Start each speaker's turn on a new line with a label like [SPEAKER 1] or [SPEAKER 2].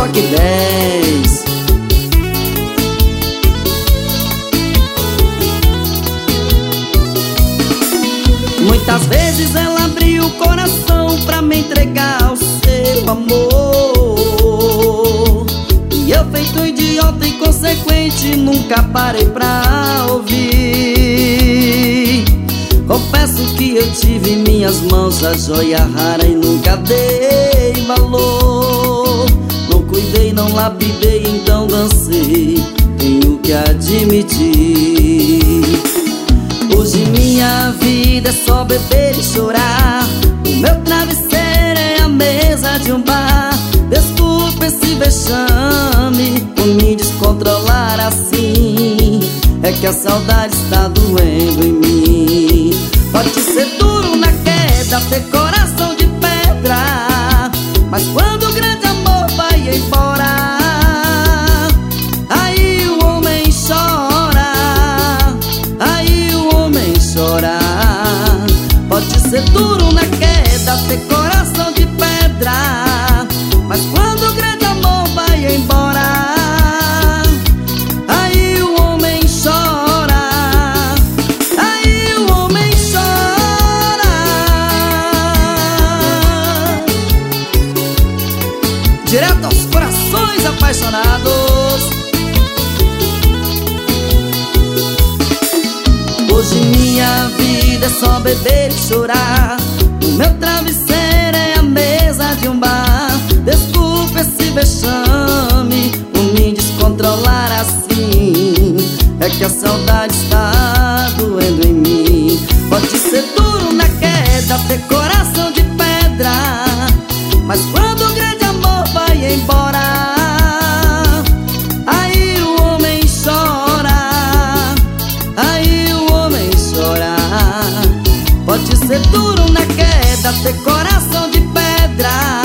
[SPEAKER 1] Rock 10. Muitas vezes ela abriu o coração pra me entregar o seu amor, e eu, feito idiota e inconsequente, nunca parei pra ouvir. Confesso que eu tive em minhas mãos a joia rara e nunca dei valor. Não cuidei, não lapidei, então dancei, tenho que admitir. Hoje minha vida é só beber e chorar. O meu travesseiro é a mesa de um bar. Desculpe esse vexame por me descontrolar assim. É que a saudade está doendo em mim. Pode ser duro na queda, ter coração de pedra, mas quando o grande amor vai embora, aí o homem chora, aí o homem chora. Pode ser duro na queda, ter coração de pedra, mas quando o grande amor vai embora, aí o homem chora, aí o homem chora. Direto aos corações apaixonados. Hoje minha vida é só beber e chorar. O meu travesseiro é a mesa de um bar. Desculpe esse vexame por me descontrolar assim. É que a saudade está doendo em mim. Pode ser duro na queda, ter coração de pedra, mas quando o grande amor vai embora, aí o homem chora, aí o homem chora. Pode ser duro na queda, ter coração de pedra,